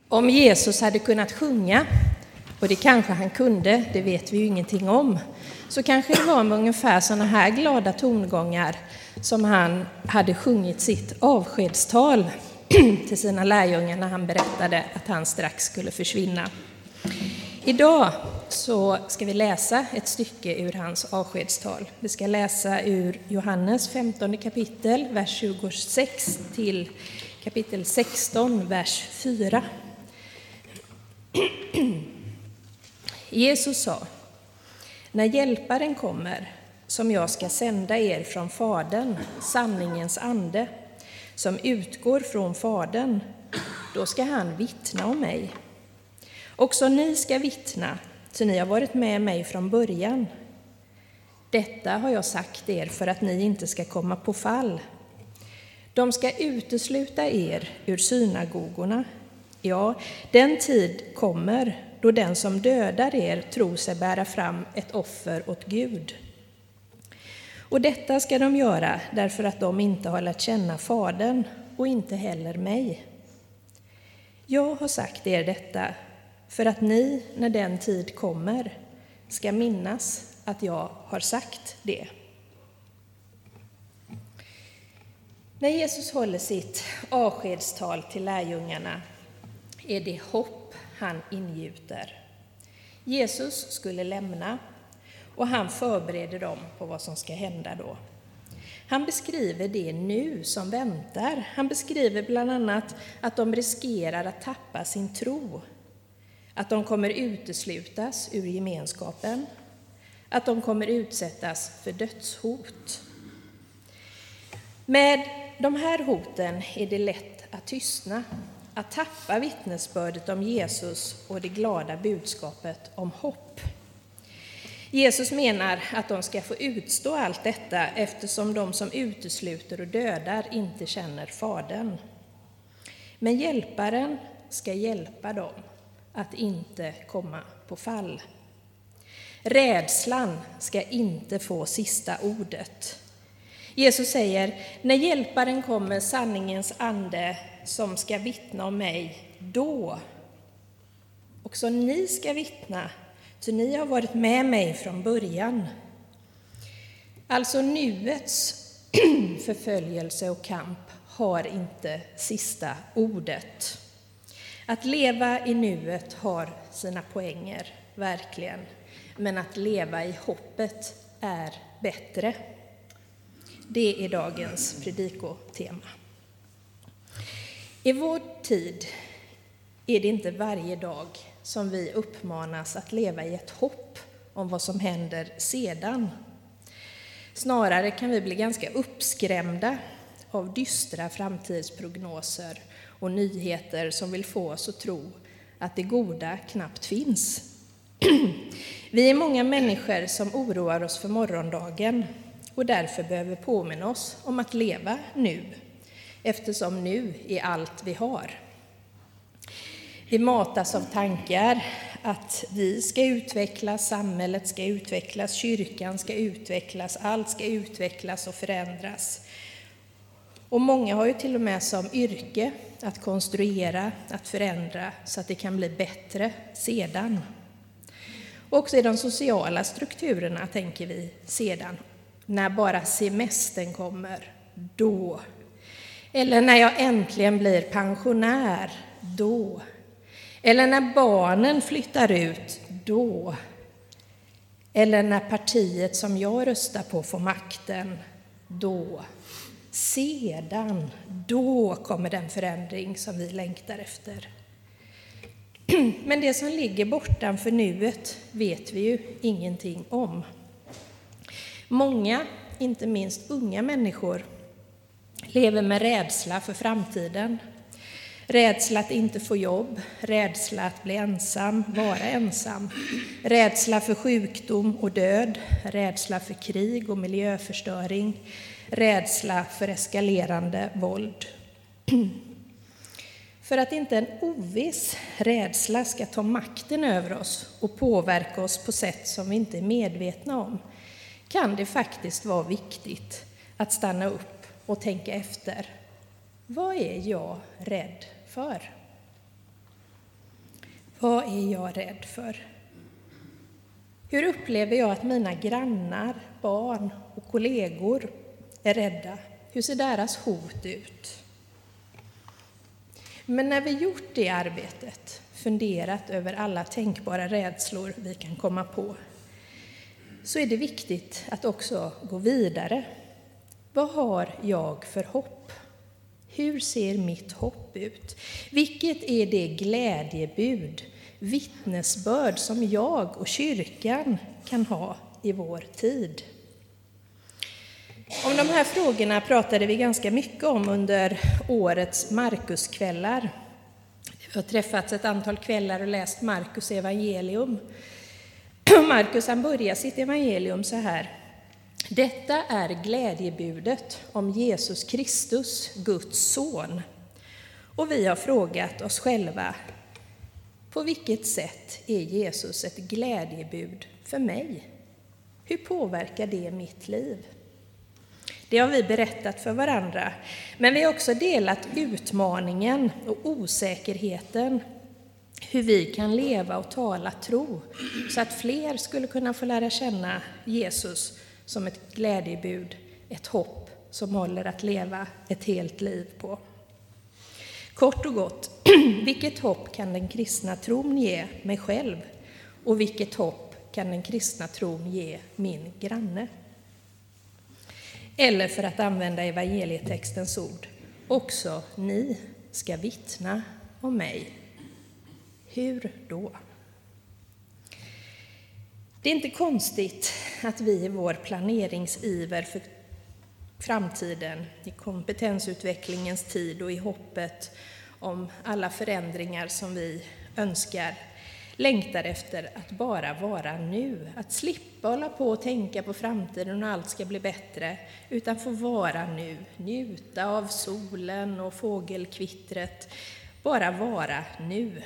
Om Jesus hade kunnat sjunga, och det kanske han kunde, det vet vi ju ingenting om, så kanske det var med ungefär sådana här glada tongångar som han hade sjungit sitt avskedstal till sina lärjungar när han berättade att han strax skulle försvinna. Idag så ska vi läsa ett stycke ur hans avskedstal. Vi ska läsa ur Johannes 15 kapitel, vers 26 till kapitel 16, vers 4. Jesus sa: när hjälparen kommer, som jag ska sända er från Fadern, sanningens ande, som utgår från Fadern, då ska han vittna om mig. Också ni ska vittna, så ni har varit med mig från början. Detta har jag sagt er för att ni inte ska komma på fall. De ska utesluta er ur synagogorna. Ja, den tid kommer då den som dödar er tror sig bära fram ett offer åt Gud. Och detta ska de göra därför att de inte har lärt känna Fadern och inte heller mig. Jag har sagt er detta för att ni, när den tid kommer, ska minnas att jag har sagt det. När Jesus håller sitt avskedstal till lärjungarna är det hopp han ingjuter. Jesus skulle lämna och han förbereder dem på vad som ska hända då. Han beskriver det nu som väntar. Han beskriver bland annat att de riskerar att tappa sin tro. Att de kommer uteslutas ur gemenskapen. Att de kommer utsättas för dödshot. Med de här hoten är det lätt att tystna. Att tappa vittnesbördet om Jesus och det glada budskapet om hopp. Jesus menar att de ska få utstå allt detta eftersom de som utesluter och dödar inte känner Fadern. Men hjälparen ska hjälpa dem att inte komma på fall. Rädslan ska inte få sista ordet. Jesus säger: när hjälparen kommer, sanningens ande, som ska vittna om mig, då också ni ska vittna, så ni har varit med mig från början. Alltså nuets förföljelse och kamp har inte sista ordet. Att leva i nuet har sina poänger, verkligen. Men att leva i hoppet är bättre. Det är dagens predikotema. I vår tid är det inte varje dag som vi uppmanas att leva i ett hopp om vad som händer sedan. Snarare kan vi bli ganska uppskrämda av dystra framtidsprognoser och nyheter som vill få oss att tro att det goda knappt finns. Vi är många människor som oroar oss för morgondagen och därför behöver påminna oss om att leva nu, eftersom nu är allt vi har. Vi matas av tankar att vi ska utvecklas, samhället ska utvecklas, kyrkan ska utvecklas, allt ska utvecklas och förändras. Och många har ju till och med som yrke att konstruera, att förändra så att det kan bli bättre sedan. Också i de sociala strukturerna tänker vi sedan. När bara semestern kommer, då. Eller när jag äntligen blir pensionär, då. Eller när barnen flyttar ut, då. Eller när partiet som jag röstar på får makten, då. Sedan, då kommer den förändring som vi längtar efter. Men det som ligger bortanför nuet vet vi ju ingenting om. Många, inte minst unga människor, lever med rädsla för framtiden. Rädsla att inte få jobb, rädsla att bli ensam, vara ensam. Rädsla för sjukdom och död, rädsla för krig och miljöförstöring. Rädsla för eskalerande våld. För att inte en oviss rädsla ska ta makten över oss och påverka oss på sätt som vi inte är medvetna om, kan det faktiskt vara viktigt att stanna upp och tänka efter. Vad är jag rädd för? Vad är jag rädd för? Hur upplever jag att mina grannar, barn och kollegor är rädda? Hur ser deras hot ut? Men när vi gjort det arbetet, funderat över alla tänkbara rädslor vi kan komma på, så är det viktigt att också gå vidare. Vad har jag för hopp? Hur ser mitt hopp ut? Vilket är det glädjebud, vittnesbörd som jag och kyrkan kan ha i vår tid? Om de här frågorna pratade vi ganska mycket om under årets Markuskvällar. Vi har träffats ett antal kvällar och läst Markus evangelium. Markus han börjar sitt evangelium så här. Detta är glädjebudet om Jesus Kristus, Guds son. Och vi har frågat oss själva, på vilket sätt är Jesus ett glädjebud för mig? Hur påverkar det mitt liv? Det har vi berättat för varandra, men vi har också delat utmaningen och osäkerheten, hur vi kan leva och tala tro, så att fler skulle kunna få lära känna Jesus som ett glädjebud, ett hopp som håller att leva ett helt liv på. Kort och gott, vilket hopp kan den kristna tron ge mig själv? Och vilket hopp kan den kristna tron ge min granne? Eller för att använda evangelietextens ord, också ni ska vittna om mig. Hur då? Det är inte konstigt att vi i vår planeringsiver för framtiden, i kompetensutvecklingens tid och i hoppet om alla förändringar som vi önskar, längtar efter att bara vara nu. Att slippa hålla på och tänka på framtiden och allt ska bli bättre, utan få vara nu. Njuta av solen och fågelkvittret. Bara vara nu.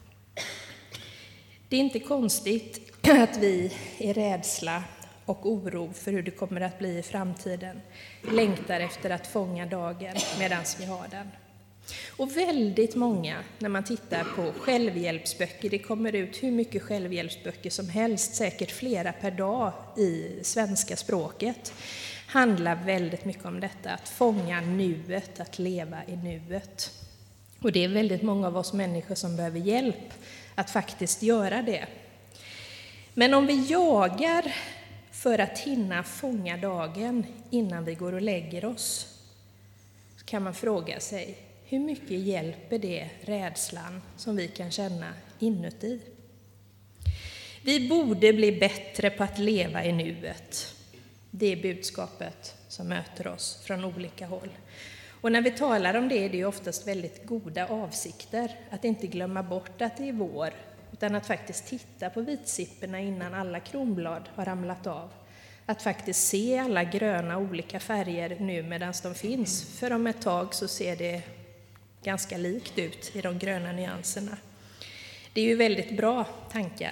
Det är inte konstigt att vi i rädsla och oro för hur det kommer att bli i framtiden längtar efter att fånga dagen medan vi har den. Och väldigt många, när man tittar på självhjälpsböcker, det kommer ut hur mycket självhjälpsböcker som helst, säkert flera per dag i svenska språket, handlar väldigt mycket om detta, att fånga nuet, att leva i nuet. Och det är väldigt många av oss människor som behöver hjälp att faktiskt göra det. Men om vi jagar för att hinna fånga dagen innan vi går och lägger oss, så kan man fråga sig, hur mycket hjälper det rädslan som vi kan känna inuti? Vi borde bli bättre på att leva i nuet. Det är budskapet som möter oss från olika håll. Och när vi talar om det är det oftast väldigt goda avsikter. Att inte glömma bort att det är vår, utan att faktiskt titta på vitsipporna innan alla kronblad har ramlat av. Att faktiskt se alla gröna olika färger nu medan de finns. För om ett tag så ser det ganska likt ut i de gröna nyanserna. Det är ju väldigt bra tankar.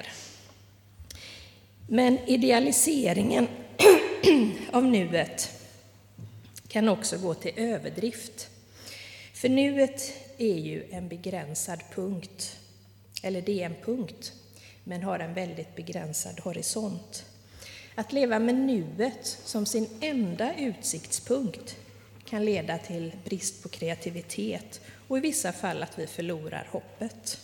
Men idealiseringen av nuet kan också gå till överdrift. För nuet är ju en begränsad punkt. Eller det är en punkt, men har en väldigt begränsad horisont. Att leva med nuet som sin enda utsiktspunkt kan leda till brist på kreativitet och i vissa fall att vi förlorar hoppet.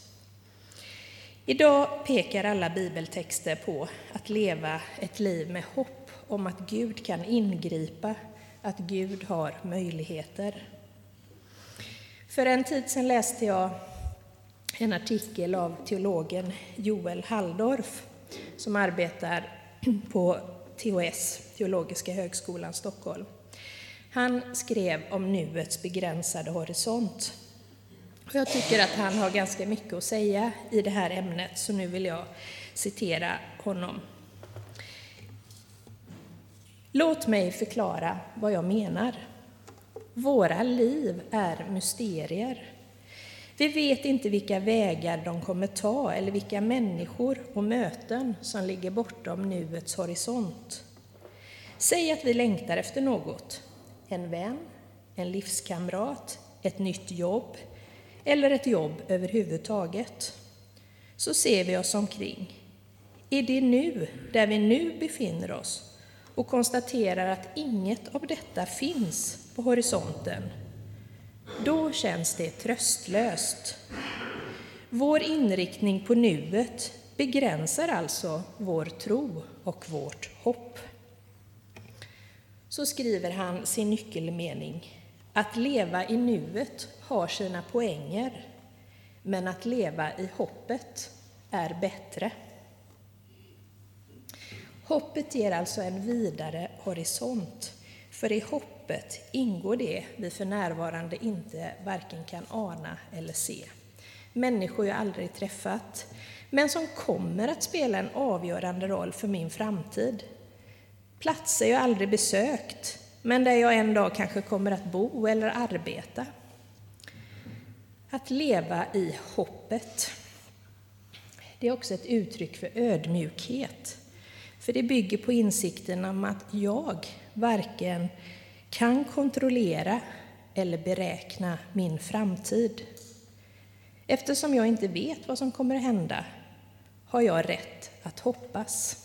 Idag pekar alla bibeltexter på att leva ett liv med hopp om att Gud kan ingripa, att Gud har möjligheter. För en tid sedan läste jag en artikel av teologen Joel Halldorf som arbetar på THS, Teologiska högskolan Stockholm. Han skrev om nuets begränsade horisont. Och jag tycker att han har ganska mycket att säga i det här ämnet, så nu vill jag citera honom. Låt mig förklara vad jag menar. Våra liv är mysterier. Vi vet inte vilka vägar de kommer ta eller vilka människor och möten som ligger bortom nuets horisont. Säg att vi längtar efter något. En vän, en livskamrat, ett nytt jobb eller ett jobb överhuvudtaget. så ser vi oss omkring. Är det nu, där vi nu befinner oss, och konstaterar att inget av detta finns på horisonten, då känns det tröstlöst. Vår inriktning på nuet begränsar alltså vår tro och vårt hopp. Så skriver han sin nyckelmening. Att leva i nuet har sina poänger, men att leva i hoppet är bättre. Hoppet ger alltså en vidare horisont, för i hoppet ingår det vi för närvarande inte varken kan ana eller se. Människor jag aldrig träffat, men som kommer att spela en avgörande roll för min framtid. Platser jag aldrig besökt, men där jag en dag kanske kommer att bo eller arbeta. Att leva i hoppet, det är också ett uttryck för ödmjukhet. För det bygger på insikten om att jag varken kan kontrollera eller beräkna min framtid. Eftersom jag inte vet vad som kommer att hända, har jag rätt att hoppas.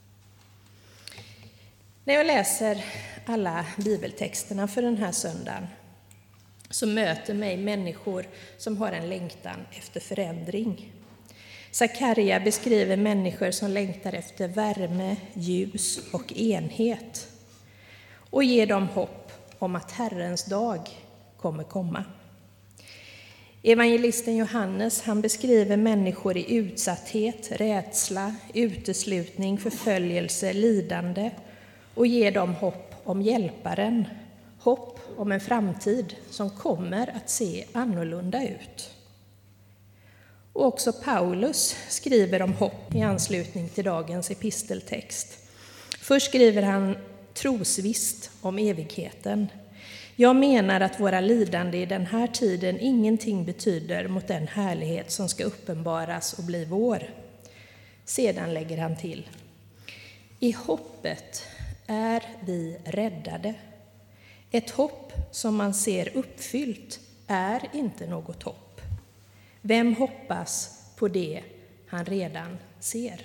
När jag läser alla bibeltexterna för den här söndagen så möter mig människor som har en längtan efter förändring. Sakarja beskriver människor som längtar efter värme, ljus och enhet och ger dem hopp om att Herrens dag kommer komma. Evangelisten Johannes, han beskriver människor i utsatthet, rädsla, uteslutning, förföljelse, lidande och ger dem hopp om hjälparen, hopp om en framtid som kommer att se annorlunda ut. Och också Paulus skriver om hopp i anslutning till dagens episteltext. Först skriver han trosvisst om evigheten. Jag menar att våra lidande i den här tiden ingenting betyder mot den härlighet som ska uppenbaras och bli vår. Sedan lägger han till. I hoppet är vi räddade. Ett hopp som man ser uppfyllt är inte något hopp. Vem hoppas på det han redan ser?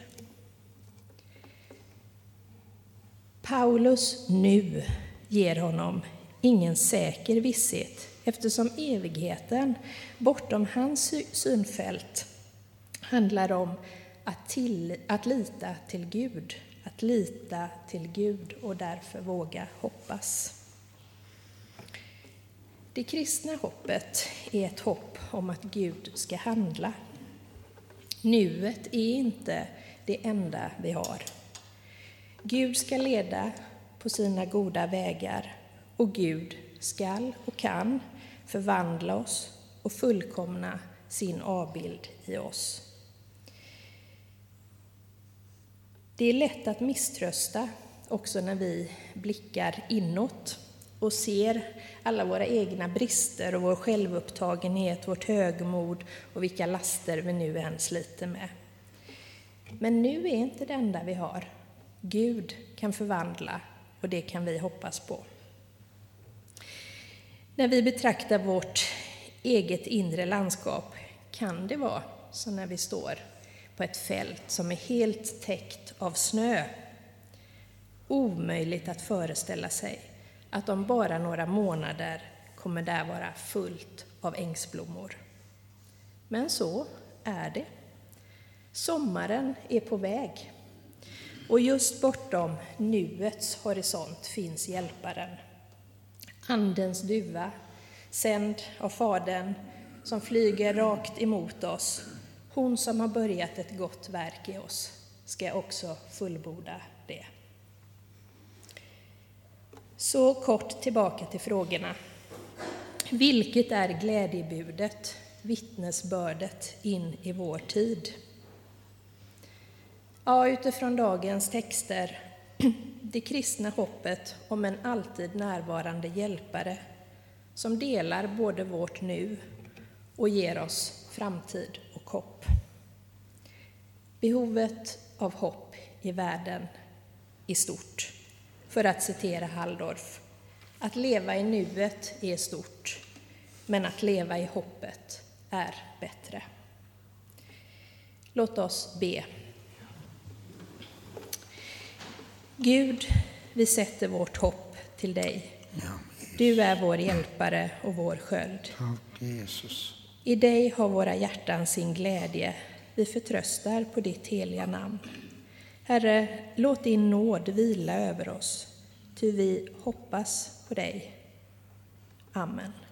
Paulus nu ger honom ingen säker visshet, eftersom evigheten bortom hans synfält handlar om att lita till Gud och därför våga hoppas. Det kristna hoppet är ett hopp om att Gud ska handla. Nuet är inte det enda vi har. Gud ska leda på sina goda vägar och Gud skall och kan förvandla oss och fullkomna sin avbild i oss. Det är lätt att misströsta också när vi blickar inåt och ser alla våra egna brister och vår självupptagenhet, vårt högmod och vilka laster vi nu än sliter med. Men nu är inte det enda vi har. Gud kan förvandla och det kan vi hoppas på. När vi betraktar vårt eget inre landskap kan det vara som när vi står på ett fält som är helt täckt av snö. Omöjligt att föreställa sig att om bara några månader kommer där vara fullt av ängsblommor. Men så är det. Sommaren är på väg. Och just bortom nuets horisont finns hjälparen. Andens duva, sänd av Fadern, som flyger rakt emot oss. Hon som har börjat ett gott verk i oss ska också fullborda det. Så kort tillbaka till frågorna. Vilket är glädjebudet, vittnesbördet in i vår tid? Ja, utifrån dagens texter, det kristna hoppet om en alltid närvarande hjälpare som delar både vårt nu och ger oss framtid och hopp. Behovet av hopp i världen är stort. För att citera Halldorf, att leva i nuet är stort, men att leva i hoppet är bättre. Låt oss be. Gud, vi sätter vårt hopp till dig. Du är vår hjälpare och vår sköld. Tack Jesus. I dig har våra hjärtan sin glädje. Vi förtröstar på ditt heliga namn. Herre, låt din nåd vila över oss, ty vi hoppas på dig. Amen.